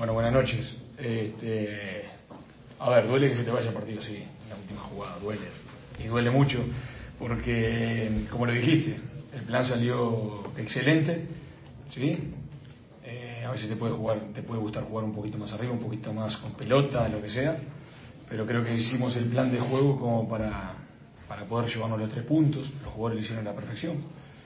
Bueno, buenas noches. A ver, duele que se te vaya el partido así, en la última jugada, duele. Y duele mucho, porque, como lo dijiste, el plan salió excelente, ¿sí? A veces te puede gustar jugar un poquito más arriba, un poquito más con pelota, lo que sea, pero creo que hicimos el plan de juego como para poder llevarnos los 3 puntos. Los jugadores lo hicieron a la perfección.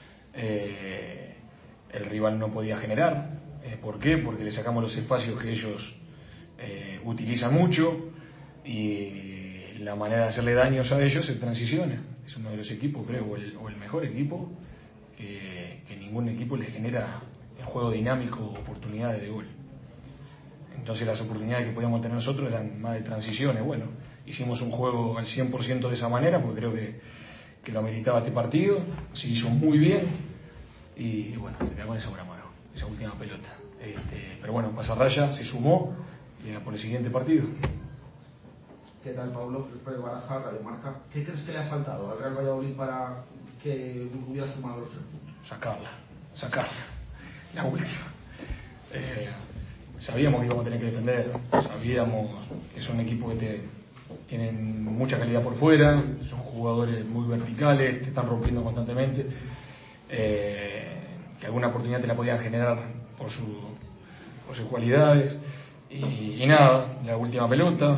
El rival no podía generar. ¿Por qué? Porque le sacamos los espacios que ellos utilizan mucho, y la manera de hacerle daños a ellos es transiciones. Es uno de los equipos, creo, o el mejor equipo, que ningún equipo le genera en juego dinámico oportunidades de gol. Entonces las oportunidades que podíamos tener nosotros eran más de transiciones. Bueno, hicimos un juego al 100% de esa manera, porque creo que lo ameritaba este partido. Se hizo muy bien y bueno, se quedó con esa buena mano, esa última pelota. Pero bueno, Pasarraya se sumó y por el siguiente partido. ¿Qué tal, Pablo? Soy de Baraja, Radio Marca. ¿Qué crees que le ha faltado al Real Valladolid para que hubiera sumado los 3 puntos? Sacarla, la última. Sabíamos que íbamos a tener que defender, sabíamos que son equipos que tienen mucha calidad por fuera, son jugadores muy verticales, te están rompiendo constantemente, que alguna oportunidad te la podían generar por sus cualidades, y nada, la última pelota,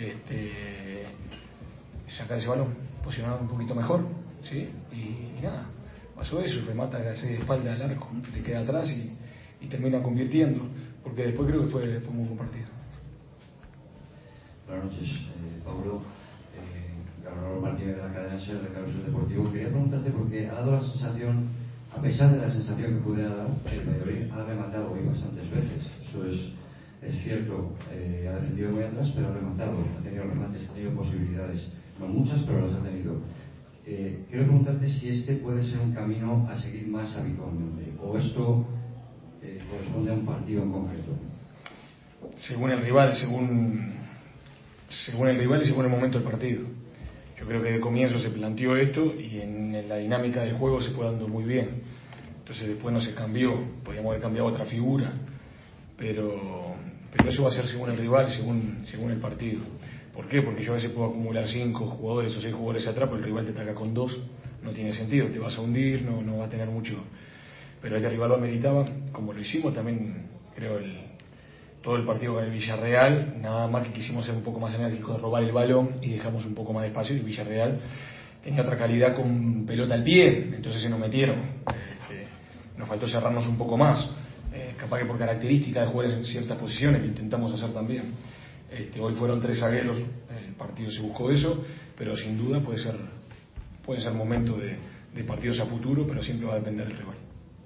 sacar ese balón, posicionado un poquito mejor, ¿sí? Y nada, pasó eso, remata hacia de espalda al arco, te queda atrás y termina convirtiendo, porque después creo que fue muy buen partido. Buenas noches, Pablo. Carlos Martínez de la cadena SER de Carlos Deportivo. Quería preguntarte, porque ha dado la sensación, a pesar de la sensación que pudiera dar, que el Valladolid ha rematado hoy bastantes veces. Eso es cierto, ha defendido muy atrás, pero ha rematado, ha tenido remates, ha tenido posibilidades, no muchas, pero las ha tenido. Quiero preguntarte si este puede ser un camino a seguir más habitualmente, o esto corresponde a un partido en concreto. Según el rival, según el rival y según el momento del partido. Yo creo que de comienzo se planteó esto y en la dinámica del juego se fue dando muy bien. Entonces después no se cambió, podíamos haber cambiado otra figura, pero eso va a ser según el rival y según el partido. ¿Por qué? Porque yo a veces puedo acumular 5 jugadores o 6 jugadores atrás, pero el rival te ataca con 2, no tiene sentido, te vas a hundir, no va a tener mucho. Pero este rival lo ameritaba, como lo hicimos también, creo, todo el partido con el Villarreal, nada más que quisimos ser un poco más enérgicos de robar el balón y dejamos un poco más de espacio, y Villarreal tenía otra calidad con pelota al pie, entonces se nos metieron. Nos faltó cerrarnos un poco más, capaz que por característica de jugar en ciertas posiciones, lo intentamos hacer también. Hoy fueron 3 zagueros, el partido se buscó eso, pero sin duda puede ser momento de partidos a futuro, pero siempre va a depender del rival.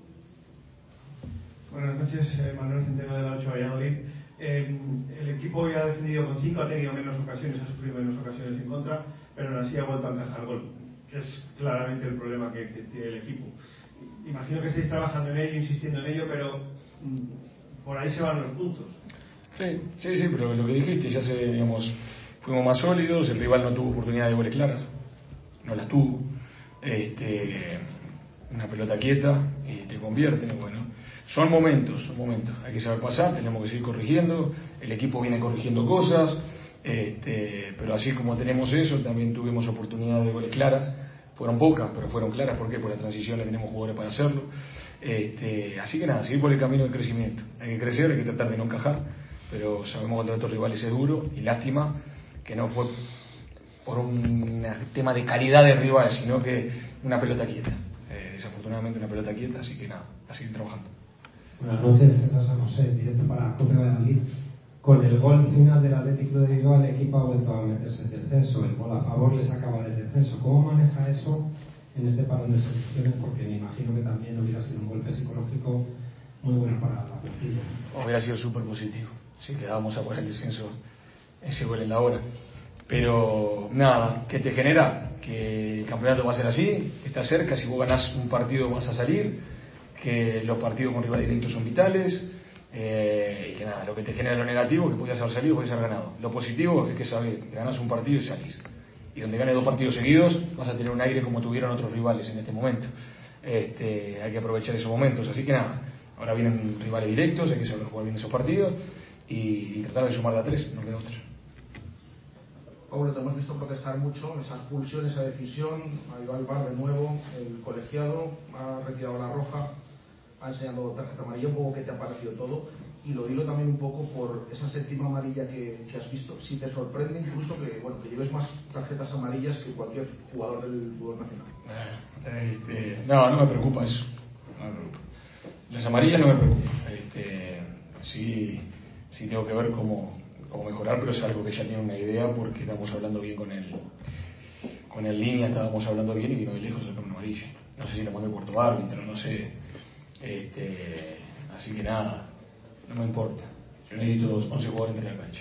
Buenas noches, Manuel Centeno de la 8 Valladolid. El equipo hoy ha defendido con 5, ha tenido menos ocasiones, ha sufrido menos ocasiones en contra, pero aún así ha vuelto a encajar gol, que es claramente el problema que tiene el equipo. Imagino que estáis trabajando en ello, insistiendo en ello, pero por ahí se van los puntos. Sí, pero lo que dijiste, fuimos más sólidos, el rival no tuvo oportunidad de goles claras, no las tuvo, una pelota quieta y te convierten. Bueno, son momentos, hay que saber pasar, tenemos que seguir corrigiendo, el equipo viene corrigiendo cosas, pero así como tenemos eso, también tuvimos oportunidades de goles claras, fueron pocas, pero fueron claras. ¿Por qué? Por la transición tenemos jugadores para hacerlo, así que nada, seguir por el camino del crecimiento, hay que crecer, hay que tratar de no encajar, pero sabemos que contra estos rivales es duro, y lástima que no fue por un tema de calidad de rival, sino que una pelota quieta, desafortunadamente una pelota quieta, así que nada, a seguir trabajando. Buenas noches, César San José, directo para Cope Valladolid. Con el gol final del Atlético de Bilbao, el equipo ha vuelto a meterse en descenso, el gol a favor le sacaba del descenso. ¿Cómo maneja eso en este parón de selecciones? Porque me imagino que también hubiera sido un golpe psicológico muy bueno para la plantilla. Hubiera sido súper positivo si quedábamos a por el descenso, ese gol en la hora. Pero nada, ¿qué te genera? Que el campeonato va a ser así, que está cerca, si vos ganás un partido vas a salir, que los partidos con rivales directos son vitales, y que nada, lo que te genera lo negativo, que podías haber salido, podías haber ganado. Lo positivo es que sabés que ganás un partido y salís. Y donde ganes 2 partidos seguidos, vas a tener un aire como tuvieron otros rivales en este momento. Hay que aprovechar esos momentos, así que nada, ahora vienen rivales directos, hay que saber jugar bien esos partidos, y tratar de sumar de a 3, no de otra. Pablo, te hemos visto protestar mucho esa expulsión, esa decisión. Ahí va el VAR de nuevo, el colegiado ha retirado la roja, ha enseñado tarjeta amarilla. Un poco qué te ha parecido todo, y lo digo también un poco por esa séptima amarilla que has visto, si te sorprende incluso que lleves más tarjetas amarillas que cualquier jugador del fútbol nacional. No me preocupa eso, no me preocupa. Las amarillas no me preocupan. Sí tengo que ver cómo mejorar, pero es algo que ya tiene una idea, porque estamos hablando bien con el línea, estábamos hablando bien y vino de lejos sacar una amarilla. No sé si le mandó el cuarto árbitro, no sé. Así que nada, no me importa. Yo necesito 11 jugadores entre la cancha.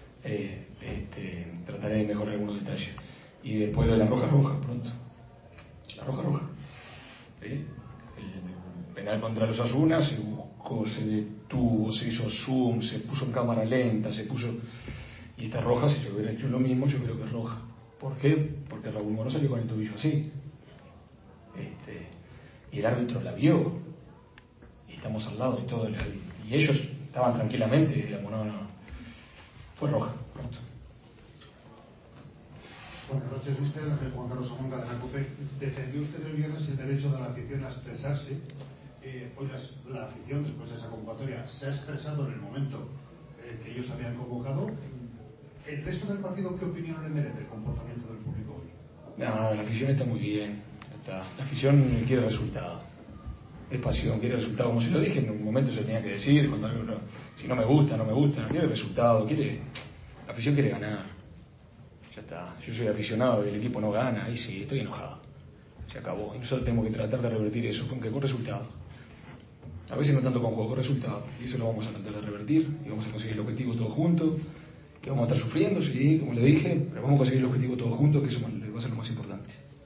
Trataré de mejorar algunos detalles. Y después de la roja, pronto. La roja. El penal contra los Osasuna se buscó, se detuvo, se hizo zoom, se puso en cámara lenta, y esta roja, si yo hubiera hecho lo mismo, yo creo que es roja. ¿Por qué? Porque Raúl Moro salió con el tobillo así. Y el árbitro la vio. Y estamos al lado y todo. Y ellos estaban tranquilamente, digamos, no. Fue roja, pronto. Buenas noches, mister. Juan Carlos Amonga de la COPE. Defendió usted el viernes el derecho de la afición a expresarse. Hoy la afición, después de esa convocatoria, se ha expresado en el momento que ellos habían convocado. ¿El resto del partido qué opinión le merece el comportamiento del público hoy? No, la afición está muy bien. La afición quiere resultado. Es pasión, quiere resultado. Como se lo dije, en un momento se tenía que decir, cuando algo si no me gusta, quiere resultado, la afición quiere ganar. Ya está. Yo soy aficionado y el equipo no gana, ahí sí, estoy enojado. Se acabó. Y nosotros tenemos que tratar de revertir eso, con resultado. A veces no tanto con juego, con resultado. Y eso lo vamos a tratar de revertir y vamos a conseguir el objetivo todos juntos. Que vamos a estar sufriendo, sí, como le dije, pero vamos a conseguir el objetivo todos juntos, que eso va a ser lo más importante.